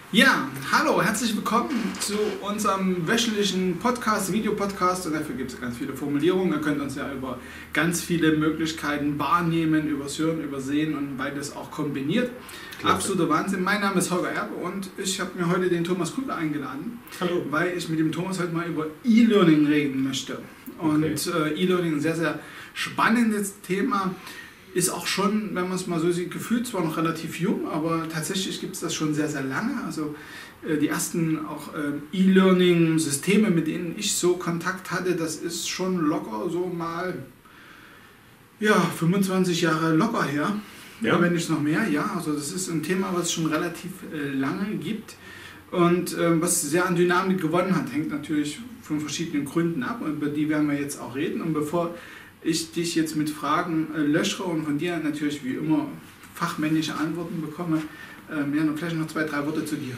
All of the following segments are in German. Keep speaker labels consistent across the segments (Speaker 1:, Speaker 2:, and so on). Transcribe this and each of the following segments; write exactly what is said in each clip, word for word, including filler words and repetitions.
Speaker 1: Ja, hallo, herzlich willkommen zu unserem wöchentlichen Podcast, Videopodcast, und dafür gibt es ganz viele Formulierungen. Ihr könnt uns ja über ganz viele Möglichkeiten wahrnehmen, übers Hören, übersehen und beides auch kombiniert. Klasse. Absoluter Wahnsinn. Mein Name ist Holger Erbe und ich habe mir heute den Thomas Krüger eingeladen,
Speaker 2: hallo.
Speaker 1: Weil ich mit dem Thomas heute mal über E-Learning reden möchte. Und okay. äh, E-Learning ein sehr, sehr spannendes Thema. Ist auch schon, wenn man es mal so sieht, gefühlt zwar noch relativ jung, aber tatsächlich gibt es das schon sehr, sehr lange. Also äh, die ersten auch äh, E-Learning-Systeme, mit denen ich so Kontakt hatte, das ist schon locker so mal ja, fünfundzwanzig Jahre locker her, ja. Wenn nicht noch mehr. Ja, also das ist ein Thema, was es schon relativ äh, lange gibt und äh, was sehr an Dynamik gewonnen hat. Hängt natürlich von verschiedenen Gründen ab und über die werden wir jetzt auch reden. Und bevor ich dich jetzt mit Fragen äh, lösche und von dir natürlich wie immer fachmännische Antworten bekomme, ähm, ja, noch vielleicht noch zwei, drei Worte zu dir.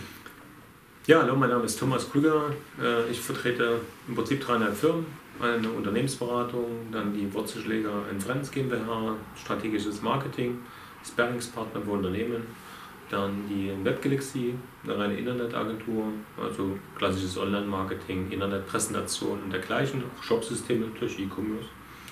Speaker 2: Ja, hallo, mein Name ist Thomas Krüger. Äh, ich vertrete im Prinzip dreieinhalb Firmen, eine Unternehmensberatung, dann die Wurzelschläger in Friends GmbH, strategisches Marketing, Sparringspartner für Unternehmen, dann die Webgalaxy, eine reine Internetagentur, also klassisches Online-Marketing, Internetpräsentation und dergleichen, auch Shopsysteme durch E-Commerce.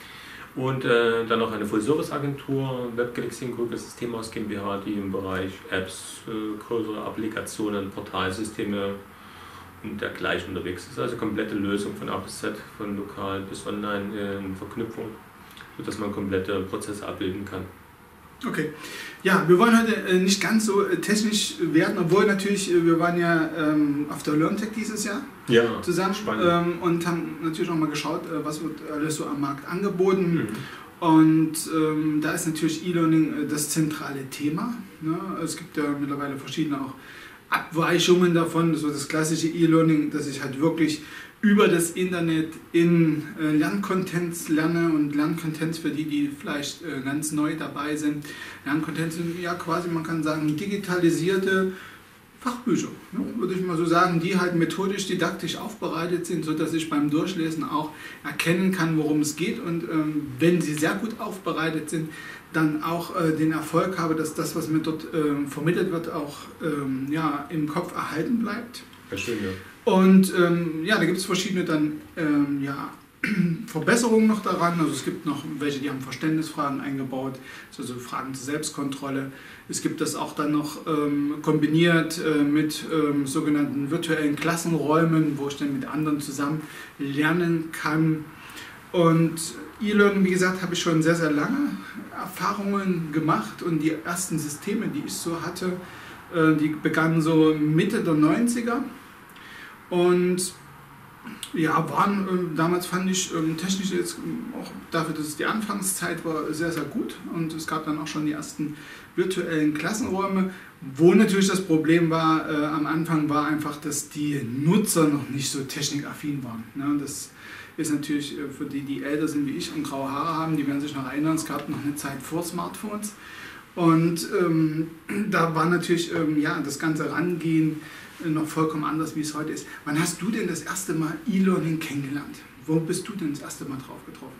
Speaker 2: Und äh, dann noch eine Full-Service-Agentur, Webgalaxy, ein größeres System aus GmbH, die im Bereich Apps, äh, größere Applikationen, Portalsysteme und dergleichen unterwegs ist. Also komplette Lösung von A bis Z, von lokal bis online in Verknüpfung, sodass man komplette Prozesse abbilden kann.
Speaker 1: Okay, ja, wir wollen heute äh, nicht ganz so äh, technisch werden, obwohl natürlich, äh, wir waren ja ähm, auf der LearnTech dieses Jahr
Speaker 2: ja,
Speaker 1: zusammen ähm, und haben natürlich auch mal geschaut, äh, was wird alles so am Markt angeboten. Mhm. Und ähm, da ist natürlich E-Learning äh, das zentrale Thema. Ne? Es gibt ja mittlerweile verschiedene auch Abweichungen davon, so das klassische E-Learning, dass ich halt wirklich über das Internet in äh, Lerncontents lerne und Lerncontents für die, die vielleicht äh, ganz neu dabei sind. Lerncontents sind ja quasi, man kann sagen, digitalisierte Fachbücher, ne, würde ich mal so sagen, die halt methodisch, didaktisch aufbereitet sind, sodass ich beim Durchlesen auch erkennen kann, worum es geht, und ähm, wenn sie sehr gut aufbereitet sind, dann auch äh, den Erfolg habe, dass das, was mir dort äh, vermittelt wird, auch ähm, ja, im Kopf erhalten bleibt.
Speaker 2: Schön, ja.
Speaker 1: Und ähm, ja, da gibt es verschiedene dann ähm, ja, Verbesserungen noch daran. Also es gibt noch welche, die haben Verständnisfragen eingebaut, also Fragen zur Selbstkontrolle. Es gibt das auch dann noch ähm, kombiniert äh, mit ähm, sogenannten virtuellen Klassenräumen, wo ich dann mit anderen zusammen lernen kann. Und E-Learning, wie gesagt, habe ich schon sehr, sehr lange Erfahrungen gemacht, und die ersten Systeme, die ich so hatte, äh, die begannen so Mitte der neunziger. Und ja, waren äh, damals, fand ich ähm, technisch jetzt auch dafür, dass es die Anfangszeit war, sehr, sehr gut. Und es gab dann auch schon die ersten virtuellen Klassenräume, wo natürlich das Problem war, äh, am Anfang war einfach, dass die Nutzer noch nicht so technikaffin waren. Ne? Das ist natürlich äh, für die, die älter sind wie ich und graue Haare haben, die werden sich noch erinnern, es gab noch eine Zeit vor Smartphones. Und ähm, da war natürlich ähm, ja, das ganze Rangehen noch vollkommen anders, wie es heute ist. Wann hast du denn das erste Mal E-Learning kennengelernt? Wo bist du denn das erste Mal drauf getroffen?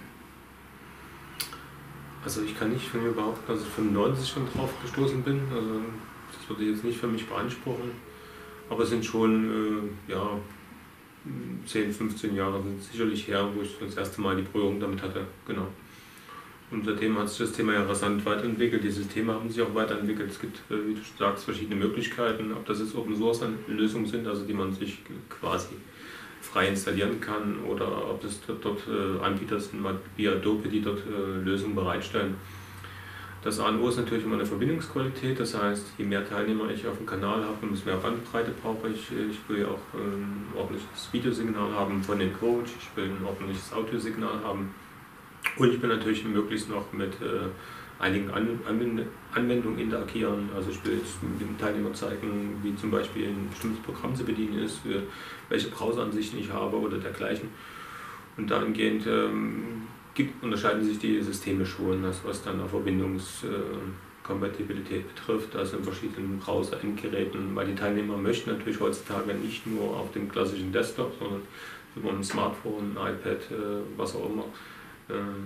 Speaker 2: Also ich kann nicht von mir behaupten, dass ich fünfundneunzig schon drauf gestoßen bin. Also das würde ich jetzt nicht für mich beanspruchen. Aber es sind schon äh, ja, zehn, fünfzehn Jahre sind sicherlich her, wo ich das erste Mal die Berührung damit hatte. Genau. Und seitdem hat sich das Thema ja rasant weiterentwickelt. Die Systeme haben sich auch weiterentwickelt. Es gibt, wie du sagst, verschiedene Möglichkeiten, ob das jetzt Open-Source-Lösungen sind, also die man sich quasi frei installieren kann, oder ob es dort, dort äh, Anbieter sind, wie Adobe, die dort äh, Lösungen bereitstellen. Das A und O ist natürlich immer eine Verbindungsqualität, das heißt, je mehr Teilnehmer ich auf dem Kanal habe, umso mehr Bandbreite brauche ich. Ich will ja auch ähm, ein ordentliches Videosignal haben von dem Coach, ich will ein ordentliches Audiosignal haben. Und ich will natürlich möglichst noch mit äh, einigen An Anwend Anwendungen interagieren. Also ich will jetzt mit dem Teilnehmer zeigen, wie zum Beispiel ein bestimmtes Programm zu bedienen ist, welche Browseransichten ich habe oder dergleichen. Und dahingehend ähm, gibt, unterscheiden sich die Systeme schon, das, was dann auf Verbindungskompatibilität äh, betrifft, also in verschiedenen Browser-Endgeräten, weil die Teilnehmer möchten natürlich heutzutage nicht nur auf dem klassischen Desktop, sondern über ein Smartphone, ein iPad, äh, was auch immer.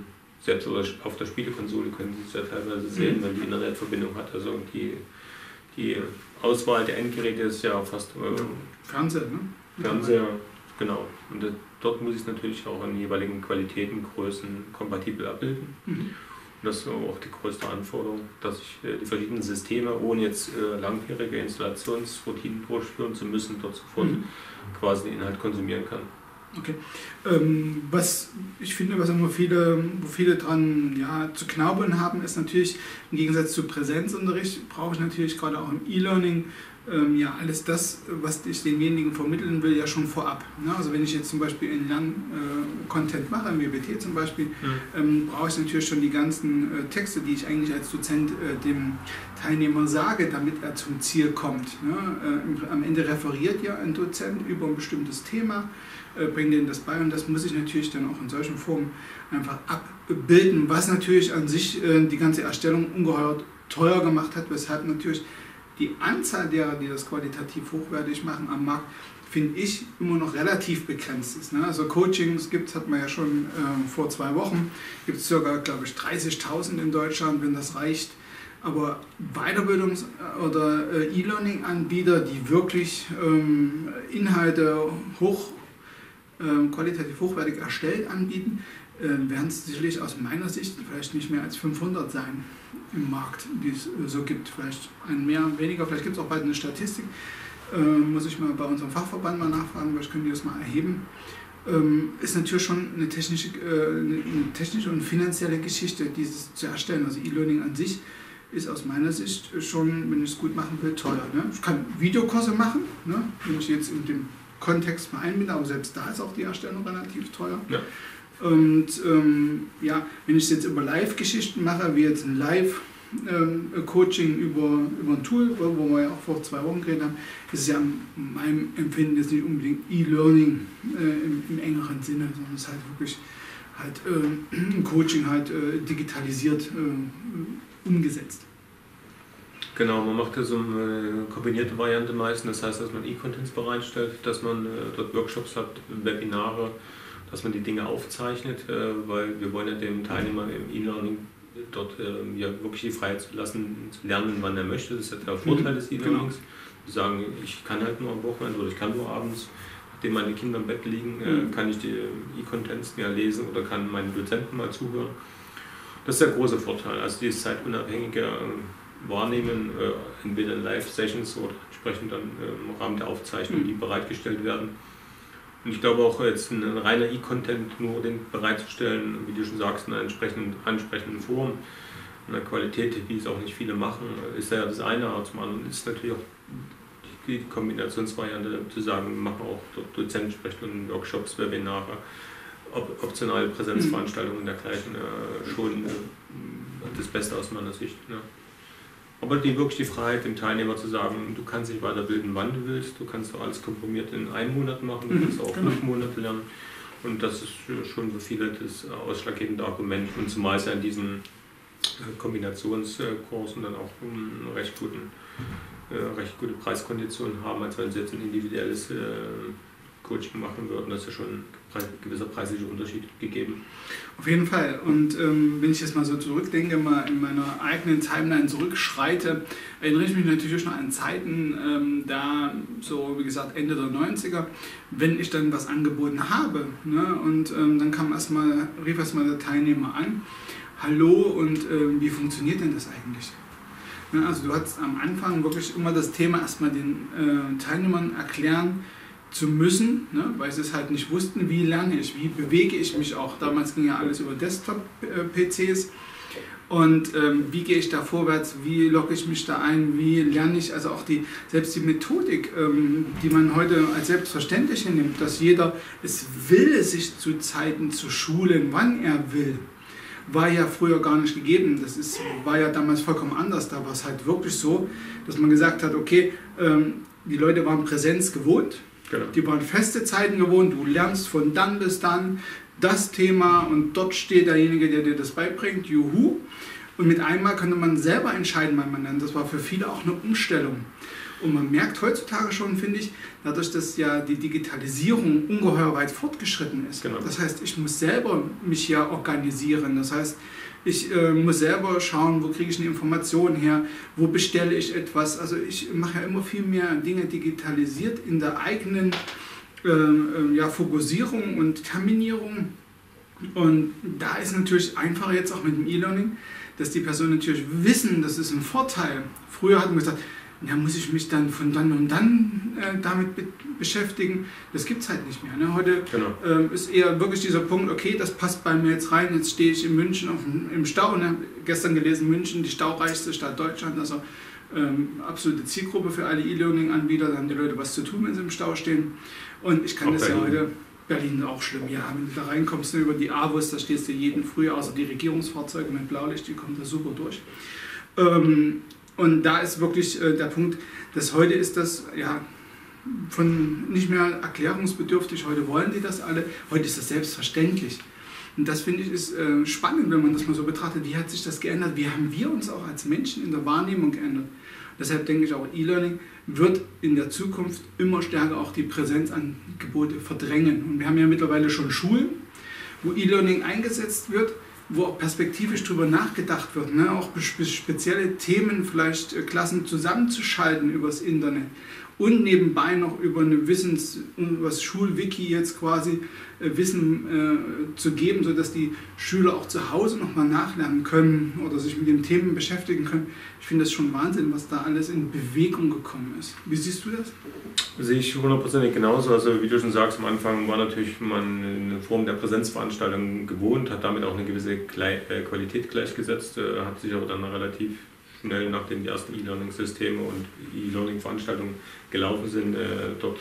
Speaker 2: Selbst auf der Spielekonsole können Sie es ja teilweise sehen, wenn die Internetverbindung hat. Also die die Auswahl der Endgeräte ist ja fast... Äh,
Speaker 1: Fernseher, ne?
Speaker 2: Fernseher, genau. Und das, dort muss ich es natürlich auch in jeweiligen Qualitäten, Größen kompatibel abbilden. Mhm. Und das ist auch die größte Anforderung, dass ich äh, die verschiedenen Systeme, ohne jetzt äh, langwierige Installationsroutinen durchführen zu müssen, dort sofort mhm. quasi den Inhalt konsumieren kann.
Speaker 1: Okay. Ähm, was ich finde, was immer viele, wo viele dran ja, zu knabbern haben, ist natürlich im Gegensatz zu Präsenzunterricht, brauche ich natürlich gerade auch im E-Learning ähm, ja alles das, was ich denjenigen vermitteln will, ja schon vorab. Ne? Also wenn ich jetzt zum Beispiel in Lern-Content äh, mache, im W B T zum Beispiel, mhm. ähm, brauche ich natürlich schon die ganzen äh, Texte, die ich eigentlich als Dozent äh, dem Teilnehmer sage, damit er zum Ziel kommt. Ne? Äh, am Ende referiert ja ein Dozent über ein bestimmtes Thema, bringen denen das bei und das muss ich natürlich dann auch in solchen Formen einfach abbilden, was natürlich an sich die ganze Erstellung ungeheuer teuer gemacht hat, weshalb natürlich die Anzahl derer, die das qualitativ hochwertig machen am Markt, finde ich, immer noch relativ begrenzt ist. Also Coachings gibt es, hat man ja schon äh, vor zwei Wochen, gibt es ca. glaube ich dreißigtausend in Deutschland, wenn das reicht. Aber Weiterbildungs- oder äh, E-Learning-Anbieter, die wirklich ähm, Inhalte hoch qualitativ hochwertig erstellt anbieten, werden es sicherlich aus meiner Sicht vielleicht nicht mehr als fünfhundert sein im Markt, die es so gibt. Vielleicht ein mehr, weniger, vielleicht gibt es auch bald eine Statistik. Muss ich mal bei unserem Fachverband mal nachfragen, vielleicht können die das mal erheben. Ist natürlich schon eine technische, eine technische und finanzielle Geschichte, dieses zu erstellen. Also E-Learning an sich ist aus meiner Sicht schon, wenn ich es gut machen will, teuer. Ne? Ich kann Videokurse machen, ne? Wenn ich jetzt in dem Kontext mal einbinde, aber selbst da ist auch die Erstellung relativ teuer. Ja. Und ähm, ja, wenn ich es jetzt über Live-Geschichten mache, wie jetzt ein Live-Coaching ähm, über, über ein Tool, wo wir ja auch vor zwei Wochen geredet haben, ist es ja in meinem Empfinden jetzt nicht unbedingt E-Learning äh, im, im engeren Sinne, sondern es ist halt wirklich halt, äh, ein Coaching halt äh, digitalisiert äh, umgesetzt.
Speaker 2: Genau, man macht ja so eine kombinierte Variante meistens, das heißt, dass man E-Contents bereitstellt, dass man äh, dort Workshops hat, Webinare, dass man die Dinge aufzeichnet, äh, weil wir wollen ja dem Teilnehmer im E-Learning dort äh, ja wirklich die Freiheit zu lassen, zu lernen, wann er möchte. Das ist ja der Vorteil des E-Learnings. Genau. Wir sagen, ich kann halt nur am Wochenende oder ich kann nur abends, nachdem meine Kinder im Bett liegen, äh, kann ich die E-Contents mehr lesen oder kann meinen Dozenten mal zuhören. Das ist der große Vorteil, also dieses zeitunabhängige äh, Wahrnehmen, äh, entweder in Live-Sessions oder entsprechend dann äh, im Rahmen der Aufzeichnung, die bereitgestellt werden. Und ich glaube auch jetzt ein reiner E-Content nur den bereitzustellen, wie du schon sagst, in einer entsprechenden, ansprechenden Form, in einer Qualität, wie es auch nicht viele machen, ist ja das eine, aber zum anderen ist natürlich auch die Kombinationsvariante zu sagen, wir machen auch Dozentensprechstunden, Workshops, Webinare, op optionale Präsenzveranstaltungen und dergleichen äh, schon äh, das Beste aus meiner Sicht. Ja. Aber die, wirklich die Freiheit, dem Teilnehmer zu sagen, du kannst dich weiterbilden, wann du willst, du kannst doch alles komprimiert in einem Monat machen, du kannst auch genau. fünf Monate lernen. Und das ist schon für viele das ausschlaggebende Argument. Und zumal es ja in diesen Kombinationskursen dann auch einen recht, guten, recht gute Preiskonditionen haben, als wenn sie jetzt ein individuelles Coaching machen würden, das ist ja schon ein gewisser preislicher Unterschied gegeben.
Speaker 1: Auf jeden Fall. Und ähm, wenn ich jetzt mal so zurückdenke, mal in meiner eigenen Timeline zurückschreite, erinnere ich mich natürlich noch an Zeiten, ähm, da so wie gesagt Ende der neunziger, wenn ich dann was angeboten habe. Ne? Und ähm, dann kam erst mal, rief erstmal der Teilnehmer an, hallo und ähm, wie funktioniert denn das eigentlich? Ne? Also du hattest am Anfang wirklich immer das Thema erstmal den äh, Teilnehmern erklären zu müssen, ne, weil sie es halt nicht wussten, wie lerne ich, wie bewege ich mich auch. Damals ging ja alles über Desktop-P Cs und ähm, wie gehe ich da vorwärts, wie logge ich mich da ein, wie lerne ich, also auch die, selbst die Methodik, ähm, die man heute als selbstverständlich hinnimmt, dass jeder es will, sich zu Zeiten zu schulen, wann er will, war ja früher gar nicht gegeben. Das ist, war ja damals vollkommen anders. Da war es halt wirklich so, dass man gesagt hat, okay, ähm, die Leute waren Präsenz gewohnt, genau. Die waren feste Zeiten gewohnt, du lernst von dann bis dann das Thema und dort steht derjenige, der dir das beibringt, juhu. Und mit einmal konnte man selber entscheiden, wann man lernt. Das war für viele auch eine Umstellung. Und man merkt heutzutage schon, finde ich, dadurch, dass ja die Digitalisierung ungeheuer weit fortgeschritten ist. Genau. Das heißt, ich muss selber mich ja organisieren. Das heißt, Ich äh, muss selber schauen, wo kriege ich eine Information her, wo bestelle ich etwas. Also ich mache ja immer viel mehr Dinge digitalisiert in der eigenen äh, äh, ja, Fokussierung und Terminierung. Und da ist natürlich einfacher jetzt auch mit dem E-Learning, dass die Personen natürlich wissen, das ist ein Vorteil. Früher hatten wir gesagt, da muss ich mich dann von dann und dann äh, damit be beschäftigen. Das gibt es halt nicht mehr. Ne? Heute genau. ähm, ist eher wirklich dieser Punkt, okay, das passt bei mir jetzt rein, jetzt stehe ich in München auf dem, im Stau. Ne? Gestern gelesen, München, die staureichste Stadt Deutschlands, also ähm, absolute Zielgruppe für alle E-Learning-Anbieter. Da haben die Leute was zu tun, wenn sie im Stau stehen. Und ich kann auch das ja heute, Berlin ist auch schlimm, ja, wenn du da reinkommst, ne, über die A W U S, da stehst du jeden Früh, außer die Regierungsfahrzeuge mit Blaulicht, die kommen da super durch. Ähm, Und da ist wirklich äh, der Punkt, dass heute ist das ja von nicht mehr erklärungsbedürftig, heute wollen die das alle, heute ist das selbstverständlich. Und das finde ich ist äh, spannend, wenn man das mal so betrachtet, wie hat sich das geändert, wie haben wir uns auch als Menschen in der Wahrnehmung geändert. Deshalb denke ich auch, E-Learning wird in der Zukunft immer stärker auch die Präsenzangebote verdrängen. Und wir haben ja mittlerweile schon Schulen, wo E-Learning eingesetzt wird, wo auch perspektivisch darüber nachgedacht wird, ne? Auch spezielle Themen, vielleicht Klassen zusammenzuschalten übers Internet und nebenbei noch über eine Wissens-, was Schulwiki jetzt quasi äh, Wissen äh, zu geben, sodass die Schüler auch zu Hause nochmal nachlernen können oder sich mit den Themen beschäftigen können. Ich finde das schon Wahnsinn, was da alles in Bewegung gekommen ist. Wie siehst du das?
Speaker 2: Sehe ich hundertprozentig genauso. Also wie du schon sagst, am Anfang war natürlich man eine Form der Präsenzveranstaltung gewohnt, hat damit auch eine gewisse Qualität gleichgesetzt, hat sich aber dann relativ schnell, nachdem die ersten E-Learning-Systeme und E-Learning-Veranstaltungen gelaufen sind, dort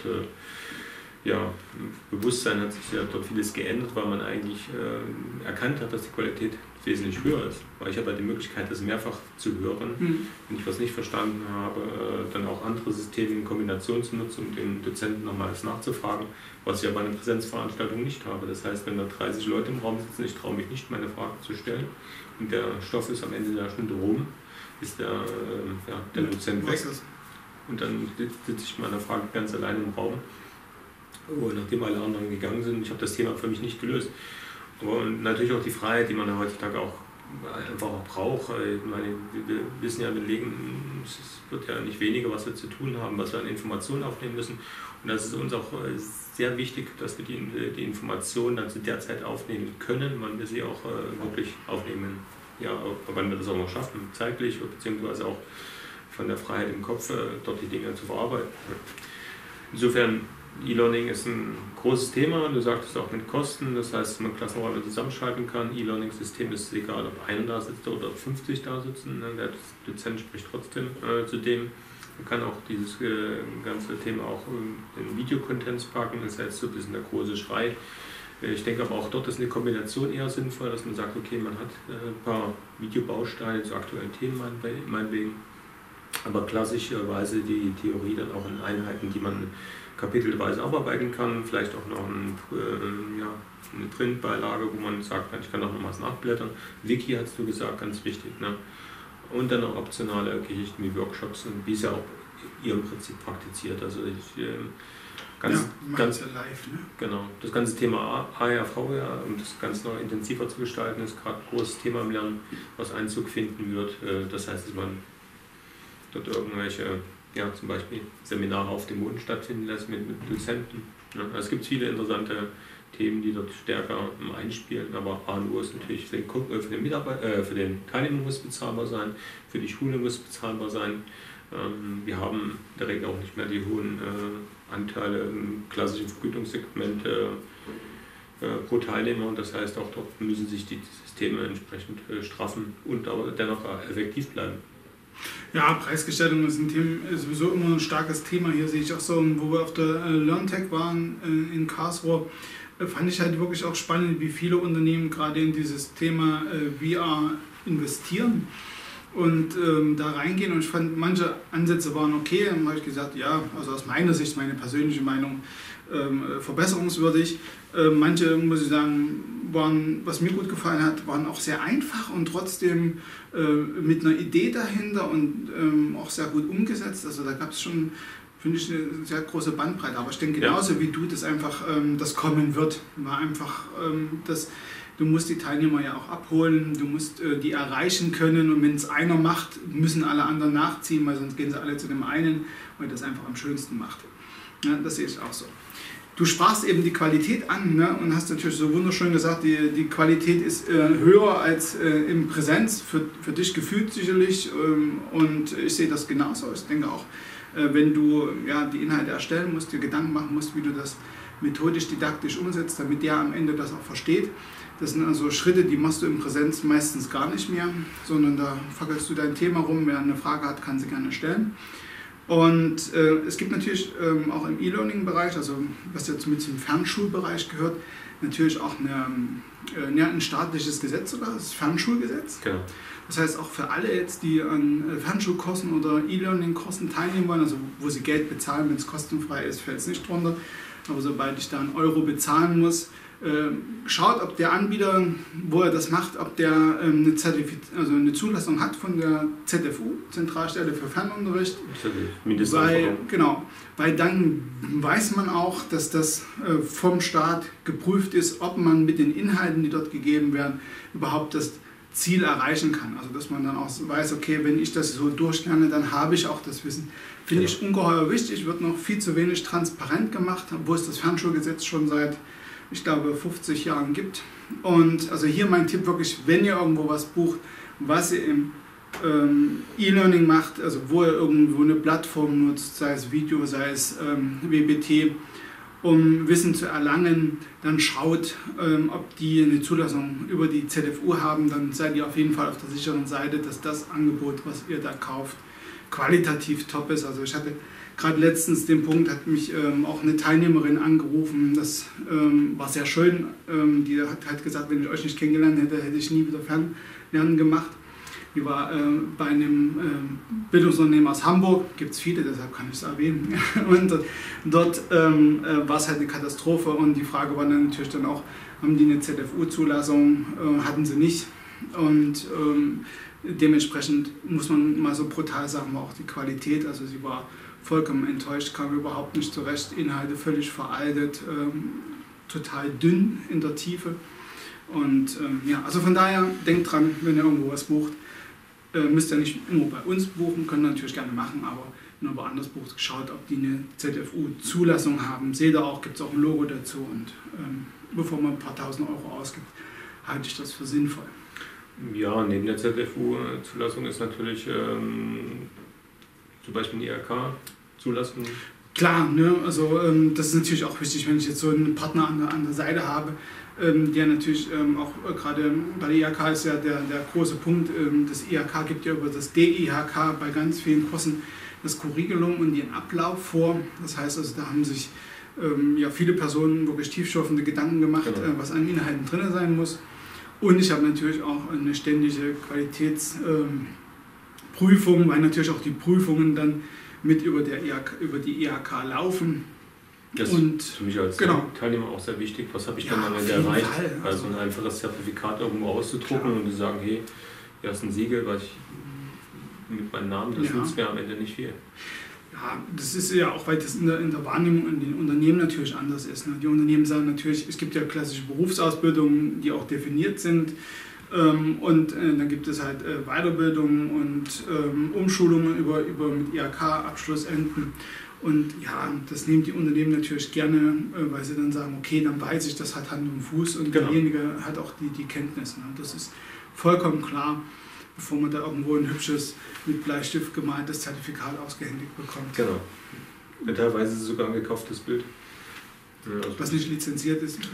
Speaker 2: ja, Bewusstsein hat sich ja dort vieles geändert, weil man eigentlich äh, erkannt hat, dass die Qualität wesentlich höher ist. Weil ich habe ja die Möglichkeit, das mehrfach zu hören, mhm. wenn ich was nicht verstanden habe, äh, dann auch andere Systeme in Kombination zu nutzen, um den Dozenten nochmals nachzufragen, was ich ja bei einer Präsenzveranstaltung nicht habe. Das heißt, wenn da dreißig Leute im Raum sitzen, ich traue mich nicht, meine Frage zu stellen und der Stoff ist am Ende der Stunde rum, ist der, äh, ja, der Dozent weg. Und dann sitze ich mit meiner Frage ganz allein im Raum. Und nachdem alle anderen gegangen sind, ich habe das Thema für mich nicht gelöst. Aber natürlich auch die Freiheit, die man ja heutzutage auch einfach auch braucht. Ich meine, wir wissen ja, wir legen, es wird ja nicht weniger, was wir zu tun haben, was wir an Informationen aufnehmen müssen. Und das ist uns auch sehr wichtig, dass wir die, die Informationen dann zu der Zeit aufnehmen können, wann wir sie auch wirklich aufnehmen. Ja, wann wir das auch noch schaffen, zeitlich, beziehungsweise auch von der Freiheit im Kopf, dort die Dinge zu verarbeiten. Insofern, E-Learning ist ein großes Thema, du sagtest auch mit Kosten, das heißt, man Klassenräume zusammenschalten kann. E-Learning-System ist egal, ob einer da sitzt oder fünfzig da sitzen, der Dozent spricht trotzdem äh, zu dem. Man kann auch dieses äh, ganze Thema auch in Videocontents packen, das heißt so ein bisschen der große Schrei. Ich denke aber auch dort ist eine Kombination eher sinnvoll, dass man sagt, okay, man hat äh, ein paar Videobausteine zu aktuellen Themen meinetwegen, aber klassischerweise die Theorie dann auch in Einheiten, die man kapitelweise abarbeiten kann, vielleicht auch noch ein, äh, ja, eine Printbeilage, wo man sagt, ich kann auch noch was nachblättern. Wiki hast du gesagt, ganz wichtig. Ne? Und dann noch optionale Geschichten wie Workshops, wie es ja auch ihr im Prinzip praktiziert. Also ich, äh, ganz,
Speaker 1: ja,
Speaker 2: ganz
Speaker 1: ja live, ne?
Speaker 2: Genau. Das ganze Thema A R V, ja, um das ganz noch intensiver zu gestalten, ist gerade ein großes Thema im Lernen, was Einzug finden wird. Äh, das heißt, dass man dort irgendwelche ja, zum Beispiel Seminare auf dem Boden stattfinden lässt mit, mit Dozenten. Ja, also es gibt viele interessante Themen, die dort stärker einspielen, aber A N U ist natürlich für den, für den, Mitarbeiter, äh, für den Teilnehmer muss bezahlbar sein, für die Schule muss bezahlbar sein. Ähm, wir haben in der Regel auch nicht mehr die hohen äh, Anteile im klassischen Vergütungssegment äh, äh, pro Teilnehmer und das heißt auch dort müssen sich die Systeme entsprechend äh, straffen und aber dennoch effektiv bleiben.
Speaker 1: Ja, Preisgestaltung ist, ein Thema, ist sowieso immer ein starkes Thema. Hier sehe ich auch so, wo wir auf der LearnTech waren in Karlsruhe, fand ich halt wirklich auch spannend, wie viele Unternehmen gerade in dieses Thema V R investieren und ähm, da reingehen. Und ich fand, manche Ansätze waren okay. Dann habe ich gesagt, ja, also aus meiner Sicht, meine persönliche Meinung, ähm, verbesserungswürdig. Äh, manche, muss ich sagen, waren, was mir gut gefallen hat, waren auch sehr einfach und trotzdem äh, mit einer Idee dahinter und ähm, auch sehr gut umgesetzt. Also da gab es schon, finde ich, eine sehr große Bandbreite. Aber ich denke genauso ja. wie du, dass einfach ähm, das kommen wird. War einfach, ähm, dass du musst die Teilnehmer ja auch abholen, du musst äh, die erreichen können und wenn es einer macht, müssen alle anderen nachziehen, weil sonst gehen sie alle zu dem einen, weil das einfach am schönsten macht. Ja, das sehe ich auch so. Du sprachst eben die Qualität an, ne, und hast natürlich so wunderschön gesagt, die, die Qualität ist äh, höher als äh, in Präsenz, für, für dich gefühlt sicherlich, ähm, und ich sehe das genauso. Ich denke auch, äh, wenn du ja, die Inhalte erstellen musst, dir Gedanken machen musst, wie du das methodisch, didaktisch umsetzt, damit der am Ende das auch versteht. Das sind also Schritte, die machst du in Präsenz meistens gar nicht mehr, sondern da fackelst du dein Thema rum. Wer eine Frage hat, kann sie gerne stellen. Und äh, es gibt natürlich ähm, auch im E-Learning-Bereich, also was jetzt mit zum Fernschulbereich gehört, natürlich auch eine, äh, ein staatliches Gesetz sogar, das Fernschulgesetz.
Speaker 2: Genau.
Speaker 1: Das heißt auch für alle jetzt, die an Fernschulkursen oder E-Learning-Kursen teilnehmen wollen, also wo sie Geld bezahlen, wenn es kostenfrei ist, fällt es nicht drunter. Aber sobald ich da einen Euro bezahlen muss, äh, schaut, ob der Anbieter, wo er das macht, ob der ähm, eine, Zertifiz- also eine Zulassung hat von der Z F U, Zentralstelle für Fernunterricht. Weil, genau, weil dann weiß man auch, dass das äh, vom Staat geprüft ist, ob man mit den Inhalten, die dort gegeben werden, überhaupt das Ziel erreichen kann. Also dass man dann auch weiß, okay, wenn ich das so durchlerne, dann habe ich auch das Wissen. Finde ich ungeheuer wichtig, wird noch viel zu wenig transparent gemacht, obwohl es das Fernschulgesetz schon seit, ich glaube, fünfzig Jahren gibt. Und also hier mein Tipp wirklich, wenn ihr irgendwo was bucht, was ihr im ähm, E-Learning macht, also wo ihr irgendwo eine Plattform nutzt, sei es Video, sei es ähm, W B T, um Wissen zu erlangen, dann schaut, ähm, ob die eine Zulassung über die Z F U haben, dann seid ihr auf jeden Fall auf der sicheren Seite, dass das Angebot, was ihr da kauft, qualitativ top ist. Also ich hatte gerade letztens den Punkt, hat mich ähm, auch eine Teilnehmerin angerufen, das ähm, war sehr schön, ähm, die hat halt gesagt, wenn ich euch nicht kennengelernt hätte, hätte ich nie wieder Fernlernen gemacht. Die war äh, bei einem äh, Bildungsunternehmen aus Hamburg, gibt es viele, deshalb kann ich es erwähnen. Und dort ähm, äh, war es halt eine Katastrophe und die Frage war dann natürlich dann auch, haben die eine Z F U-Zulassung, äh, hatten sie nicht. Und ähm, dementsprechend muss man mal so brutal sagen, war auch die Qualität, also sie war vollkommen enttäuscht, kam überhaupt nicht zurecht, Inhalte völlig veraltet, ähm, total dünn in der Tiefe. Und ähm, ja, also von daher, denkt dran, wenn ihr irgendwo was bucht, äh, müsst ihr nicht nur bei uns buchen, könnt ihr natürlich gerne machen, aber wenn ihr woanders bucht, schaut, ob die eine Z F U-Zulassung haben. Seht ihr auch, gibt es auch ein Logo dazu und ähm, bevor man ein paar tausend Euro ausgibt, halte ich das für sinnvoll.
Speaker 2: Ja, neben der Z F U-Zulassung ist natürlich ähm, zum Beispiel eine I H K-Zulassung.
Speaker 1: Klar, ne? Also ähm, das ist natürlich auch wichtig, wenn ich jetzt so einen Partner an der, an der Seite habe, ähm, der natürlich ähm, auch äh, gerade bei der I H K ist ja der, der große Punkt, ähm, das I H K gibt ja über das D I H K bei ganz vielen Kursen das Curriculum und den Ablauf vor. Das heißt also, da haben sich ähm, ja viele Personen wirklich tiefschürfende Gedanken gemacht, genau. äh, was an Inhalten drin sein muss. Und ich habe natürlich auch eine ständige Qualitätsprüfung, ähm, weil natürlich auch die Prüfungen dann mit über, der I H K, über die I H K laufen.
Speaker 2: Das
Speaker 1: und,
Speaker 2: ist für mich als genau. Teilnehmer auch sehr wichtig. Was habe ich
Speaker 1: ja,
Speaker 2: dann am Ende erreicht?
Speaker 1: Fall.
Speaker 2: Also ein einfaches Zertifikat irgendwo auszudrucken klar. Und zu sagen, hey, hier ist ein Siegel, was ich mit meinem Namen, das ja. nützt mir am Ende nicht viel.
Speaker 1: Ja, das ist ja auch, weil das in der, in der Wahrnehmung in den Unternehmen natürlich anders ist. Ne? Die Unternehmen sagen natürlich, es gibt ja klassische Berufsausbildungen, die auch definiert sind. Ähm, und äh, dann gibt es halt äh, Weiterbildungen und ähm, Umschulungen über, über mit I H K-Abschlussenden. Und ja, das nehmen die Unternehmen natürlich gerne, äh, weil sie dann sagen, okay, dann weiß ich, das hat Hand und Fuß und genau. derjenige hat auch die, die Kenntnis. Ne? Das ist vollkommen klar, bevor man da irgendwo ein hübsches, mit Bleistift gemaltes Zertifikat ausgehändigt bekommt.
Speaker 2: Genau. Ja, teilweise ist es sogar ein gekauftes Bild.
Speaker 1: Ja, also was nicht lizenziert ist.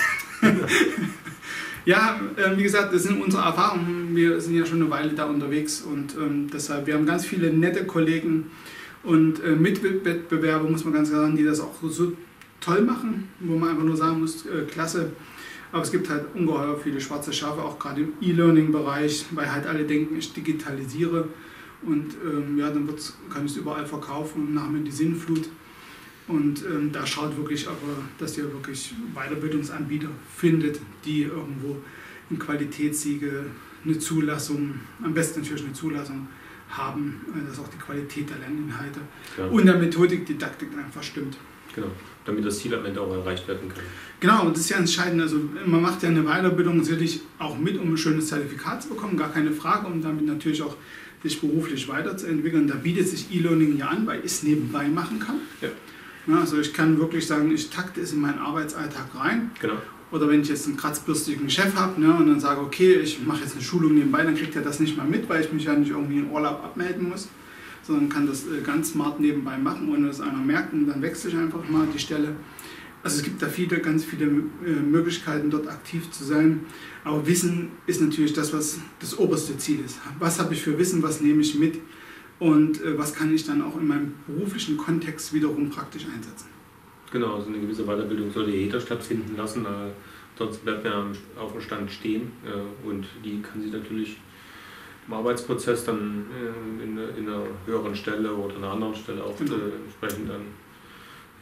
Speaker 1: Ja, äh, wie gesagt, das sind unsere Erfahrungen. Wir sind ja schon eine Weile da unterwegs und ähm, deshalb, wir haben ganz viele nette Kollegen und äh, Mitwettbewerber, muss man ganz klar sagen, die das auch so toll machen, wo man einfach nur sagen muss, äh, klasse. Aber es gibt halt ungeheuer viele schwarze Schafe, auch gerade im E-Learning-Bereich, weil halt alle denken, ich digitalisiere und ähm, ja, dann wird's, kann ich es überall verkaufen und nachher die Sinnflut. Und ähm, da schaut wirklich aber, dass ihr wirklich Weiterbildungsanbieter findet, die irgendwo in Qualitätssiegel eine Zulassung, am besten natürlich eine Zulassung haben, dass auch die Qualität der Lerninhalte ja. und der Methodik, Didaktik einfach stimmt.
Speaker 2: Genau, damit das Ziel am Ende auch erreicht werden kann.
Speaker 1: Genau, und das ist ja entscheidend. Also man macht ja eine Weiterbildung natürlich auch mit, um ein schönes Zertifikat zu bekommen, gar keine Frage, um damit natürlich auch sich beruflich weiterzuentwickeln. Da bietet sich E-Learning ja an, weil ich es nebenbei machen kann.
Speaker 2: Ja.
Speaker 1: Ja, also ich kann wirklich sagen, ich takte es in meinen Arbeitsalltag rein.
Speaker 2: Genau.
Speaker 1: Oder wenn ich jetzt einen kratzbürstigen Chef habe, ne, und dann sage, okay, ich mache jetzt eine Schulung nebenbei, dann kriegt er das nicht mal mit, weil ich mich ja nicht irgendwie in Urlaub abmelden muss, sondern kann das äh, ganz smart nebenbei machen, ohne dass einer merkt, und dann wechsle ich einfach mal die Stelle. Also es gibt da viele, ganz viele äh, Möglichkeiten, dort aktiv zu sein. Aber Wissen ist natürlich das, was das oberste Ziel ist. Was habe ich für Wissen, was nehme ich mit und äh, was kann ich dann auch in meinem beruflichen Kontext wiederum praktisch einsetzen.
Speaker 2: Genau, also eine gewisse Weiterbildung sollte jeder stattfinden lassen, äh, sonst bleibt man auf dem Stand stehen äh, und die kann sich natürlich im Arbeitsprozess dann äh, in, in einer höheren Stelle oder einer anderen Stelle auch genau. äh, entsprechend dann, ja.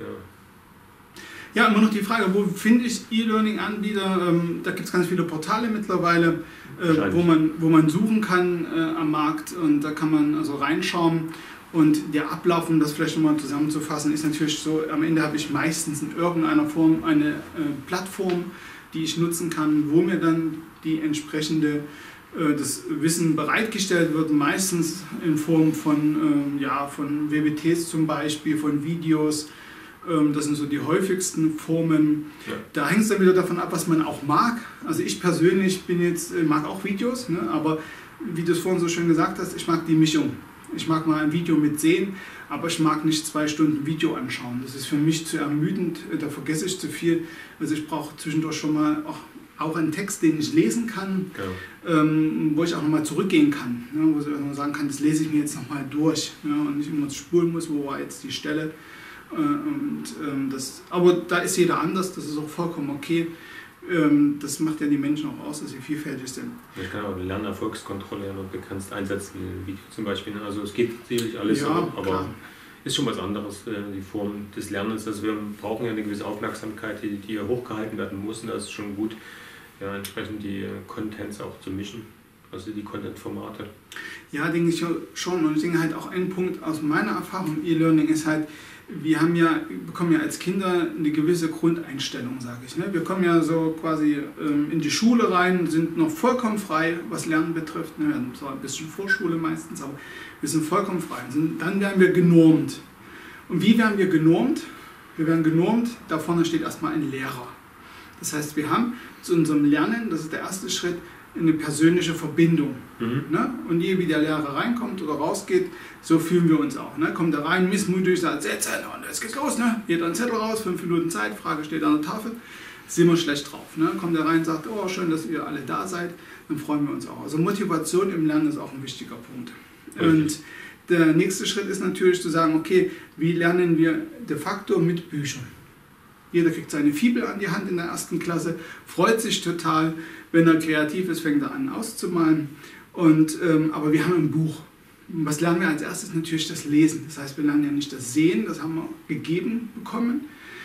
Speaker 1: Ja, immer noch die Frage, wo finde ich E-Learning-Anbieter? Ähm, da gibt es ganz viele Portale mittlerweile, äh, wo, man, wo man suchen kann äh, am Markt, und da kann man also reinschauen. Und der Ablauf, um das vielleicht nochmal zusammenzufassen, ist natürlich so, am Ende habe ich meistens in irgendeiner Form eine äh, Plattform, die ich nutzen kann, wo mir dann die entsprechende äh, das Wissen bereitgestellt wird, meistens in Form von, äh, ja, von W B Ts zum Beispiel, von Videos. Ähm, das sind so die häufigsten Formen. Ja. Da hängt es dann wieder davon ab, was man auch mag. Also ich persönlich bin jetzt, äh, mag auch Videos, ne, aber wie du es vorhin so schön gesagt hast, ich mag die Mischung. Ich mag mal ein Video mit sehen, aber ich mag nicht zwei Stunden Video anschauen. Das ist für mich zu ermüdend, da vergesse ich zu viel. Also ich brauche zwischendurch schon mal auch, auch einen Text, den ich lesen kann, ja. ähm, wo ich auch nochmal zurückgehen kann. Ne, wo ich auch sagen kann, das lese ich mir jetzt nochmal durch, ne, und nicht immer spulen muss, wo war jetzt die Stelle. Äh, und, ähm, das, aber da ist jeder anders, das ist auch vollkommen okay. Das macht ja die Menschen auch aus, dass sie vielfältig sind.
Speaker 2: Ich kann auch eine Lernerfolgskontrolle ja noch begrenzt einsetzen, wie Video zum Beispiel. Also es geht sicherlich alles, ja, aber, aber ist schon was anderes, die Form des Lernens. Also wir brauchen ja eine gewisse Aufmerksamkeit, die, die hochgehalten werden muss, und das ist schon gut, ja, entsprechend die Contents auch zu mischen, also die Content-Formate.
Speaker 1: Ja, denke ich schon. Und ich denke halt auch ein Punkt aus meiner Erfahrung im E-Learning ist halt, wir haben ja, bekommen ja als Kinder eine gewisse Grundeinstellung, sage ich. Ne? Wir kommen ja so quasi ähm, in die Schule rein, sind noch vollkommen frei, was Lernen betrifft. Ne? Wir haben zwar ein bisschen Vorschule meistens, aber wir sind vollkommen frei. Sind, dann werden wir genormt. Und wie werden wir genormt? Wir werden genormt, da vorne steht erstmal ein Lehrer. Das heißt, wir haben zu unserem Lernen, das ist der erste Schritt, eine persönliche Verbindung. Mhm. Ne? Und je wie der Lehrer reinkommt oder rausgeht, so fühlen wir uns auch. Ne? Kommt er rein, missmutig, sagt, Sätze, und jetzt geht's los. Ne? Geht ein Zettel raus, fünf Minuten Zeit, Frage steht an der Tafel, sind wir schlecht drauf. Ne? Kommt er rein und sagt, oh, schön, dass ihr alle da seid, dann freuen wir uns auch. Also Motivation im Lernen ist auch ein wichtiger Punkt. Richtig. Und der nächste Schritt ist natürlich zu sagen, okay, wie lernen wir de facto mit Büchern? Jeder kriegt seine Fibel an die Hand in der ersten Klasse, freut sich total. Wenn er kreativ ist, fängt er an auszumalen. Und, ähm, aber wir haben ein Buch. Was lernen wir als erstes? Natürlich das Lesen. Das heißt, wir lernen ja nicht das Sehen, das haben wir gegeben bekommen,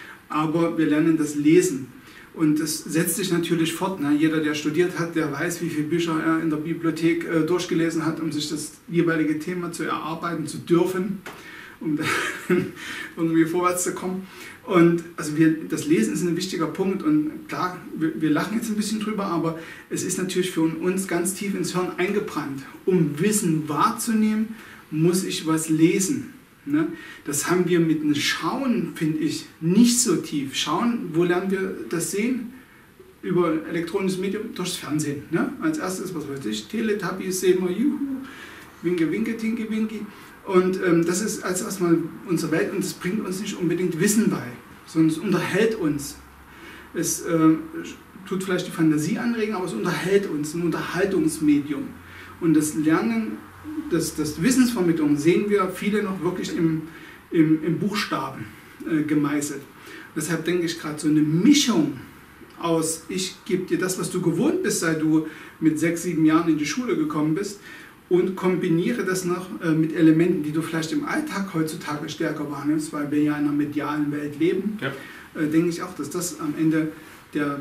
Speaker 1: aber wir lernen das Lesen. Und das setzt sich natürlich fort. Ne? Jeder, der studiert hat, der weiß, wie viele Bücher er in der Bibliothek äh, durchgelesen hat, um sich das jeweilige Thema zu erarbeiten zu dürfen, um irgendwie vorwärts zu kommen. Und also wir, das Lesen ist ein wichtiger Punkt, und klar, wir, wir lachen jetzt ein bisschen drüber, aber es ist natürlich für uns ganz tief ins Hirn eingebrannt. Um Wissen wahrzunehmen, muss ich was lesen. Ne? Das haben wir mit dem Schauen, finde ich, nicht so tief. Schauen, wo lernen wir das Sehen? Über elektronisches Medium, durchs Fernsehen. Ne? Als erstes, was weiß ich, Teletubbies sehen wir, juhu, winke, winke, tinke, winke. Und ähm, das ist als erstmal unsere Welt, und es bringt uns nicht unbedingt Wissen bei, sondern es unterhält uns. Es äh, tut vielleicht die Fantasie anregen, aber es unterhält uns, ein Unterhaltungsmedium. Und das Lernen, das, das Wissensvermittlung sehen wir viele noch wirklich im, im, im Buchstaben äh, gemeißelt. Deshalb denke ich gerade so eine Mischung aus, ich gebe dir das, was du gewohnt bist, seit du mit sechs, sieben Jahren in die Schule gekommen bist, und kombiniere das noch äh, mit Elementen, die du vielleicht im Alltag heutzutage stärker wahrnimmst, weil wir ja in einer medialen Welt leben, ja. äh, denke ich auch, dass das am Ende der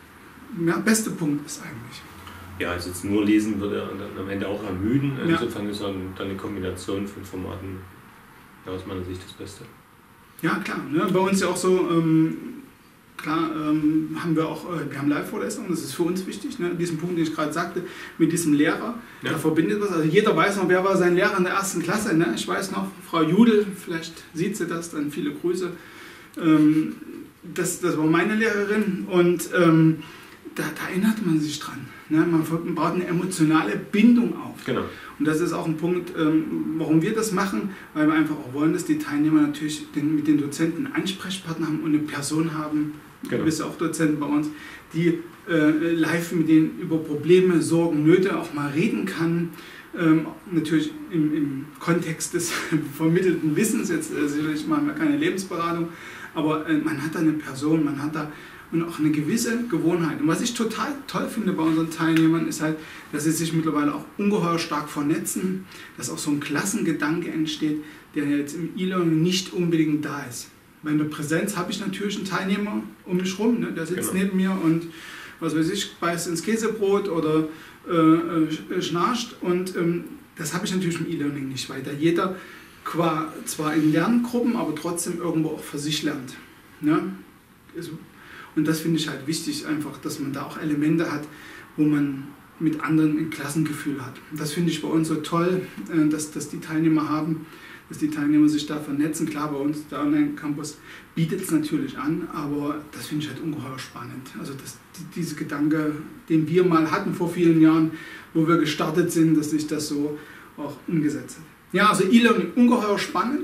Speaker 1: ja, beste Punkt ist eigentlich.
Speaker 2: Ja, also jetzt nur lesen würde am Ende auch ermüden. Insofern ja. ist dann eine Kombination von Formaten ja, aus meiner Sicht das Beste.
Speaker 1: Ja, klar. Ne? Bei uns ja auch so, ähm, klar, ähm, haben wir auch, äh, wir haben Live-Vorlesungen, das ist für uns wichtig, ne? Diesen Punkt, den ich gerade sagte, mit diesem Lehrer, ja. Der verbindet was. Also jeder weiß noch, wer war sein Lehrer in der ersten Klasse, ne? Ich weiß noch, Frau Judel, vielleicht sieht sie das, dann viele Grüße. Ähm, das, das war meine Lehrerin und ähm, da, da erinnert man sich dran. Ne? Man baut eine emotionale Bindung auf.
Speaker 2: Genau.
Speaker 1: Und das ist auch ein Punkt, ähm, warum wir das machen, weil wir einfach auch wollen, dass die Teilnehmer natürlich den, mit den Dozenten einen Ansprechpartner haben und eine Person haben, genau. Du bist ja auch Dozent bei uns, die äh, live mit denen über Probleme, Sorgen, Nöte auch mal reden kann. Ähm, natürlich im, im Kontext des vermittelten Wissens, jetzt äh, sicherlich machen wir keine Lebensberatung, aber äh, man hat da eine Person, man hat da und auch eine gewisse Gewohnheit. Und was ich total toll finde bei unseren Teilnehmern, ist halt, dass sie sich mittlerweile auch ungeheuer stark vernetzen, dass auch so ein Klassengedanke entsteht, der jetzt im E-Learning nicht unbedingt da ist. Bei der Präsenz habe ich natürlich einen Teilnehmer um mich rum, ne, der sitzt genau. neben mir und was weiß ich, beißt ins Käsebrot oder äh, schnarcht. Und ähm, das habe ich natürlich im E-Learning nicht, weil da jeder qua, zwar in Lerngruppen, aber trotzdem irgendwo auch für sich lernt. Ne? Also, und das finde ich halt wichtig, einfach, dass man da auch Elemente hat, wo man mit anderen ein Klassengefühl hat. Das finde ich bei uns so toll, dass, dass die Teilnehmer haben, dass die Teilnehmer sich da vernetzen. Klar, bei uns, der Online-Campus bietet es natürlich an, aber das finde ich halt ungeheuer spannend. Also das, diese Gedanke, den wir mal hatten vor vielen Jahren, wo wir gestartet sind, dass sich das so auch umgesetzt hat. Ja, also E-Learning ungeheuer spannend.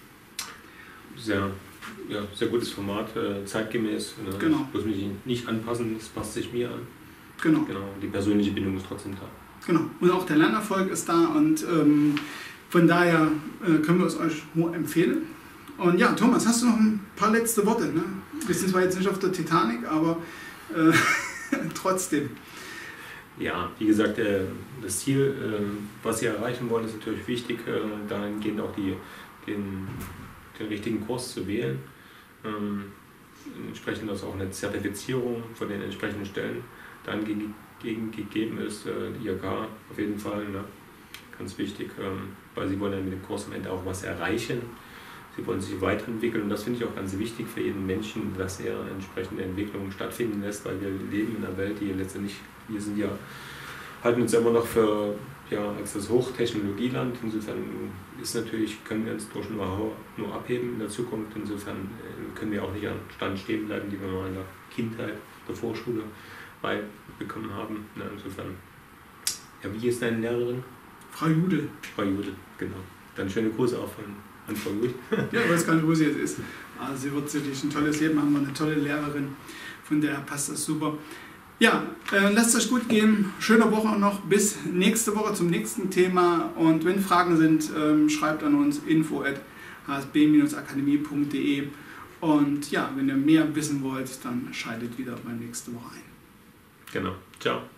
Speaker 2: Sehr. Ja, sehr gutes Format, äh, zeitgemäß. Ne?
Speaker 1: Genau.
Speaker 2: Ich muss mich nicht anpassen, es passt sich mir an.
Speaker 1: Genau.
Speaker 2: Genau. Die persönliche Bindung ist trotzdem da.
Speaker 1: Genau. Und auch der Lernerfolg ist da und ähm, von daher äh, können wir es euch nur empfehlen. Und ja, Thomas, hast du noch ein paar letzte Worte? Ne? Wir sind zwar jetzt nicht auf der Titanic, aber äh, trotzdem.
Speaker 2: Ja, wie gesagt, äh, das Ziel, äh, was ihr erreichen wollt, ist natürlich wichtig. Äh, dahingehend auch die, den, den richtigen Kurs zu wählen. Ähm, entsprechend dass auch eine Zertifizierung von den entsprechenden Stellen dann gegen, gegen gegeben ist, äh, die I H K auf jeden Fall, ne? Ganz wichtig, ähm, weil sie wollen ja mit dem Kurs am Ende auch was erreichen. Sie wollen sich weiterentwickeln und das finde ich auch ganz wichtig für jeden Menschen, dass er entsprechende Entwicklungen stattfinden lässt, weil wir leben in einer Welt, die letztendlich, wir sind ja, halten uns ja immer noch für ja, als das Hochtechnologieland. Insofern ist natürlich, können wir uns durch Know-how nur abheben in der Zukunft. Insofern können wir auch nicht am Stand stehen bleiben, die wir mal in der Kindheit, der Vorschule bekommen haben. Insofern, ja, wie ist deine Lehrerin?
Speaker 1: Frau Judel.
Speaker 2: Frau Judel, genau. Dann schöne Grüße auch von, an Frau Judel.
Speaker 1: Ja, ich weiß gar nicht, wo sie jetzt ist. Also sie wird sicherlich ein tolles Leben haben, eine tolle Lehrerin, von der passt das super. Ja, äh, lasst es euch gut gehen. Schöne Woche noch. Bis nächste Woche zum nächsten Thema. Und wenn Fragen sind, ähm, schreibt an uns info at h s b Bindestrich akademie punkt de. Und ja, wenn ihr mehr wissen wollt, dann schaltet wieder bei nächste Woche ein.
Speaker 2: Genau. Ciao.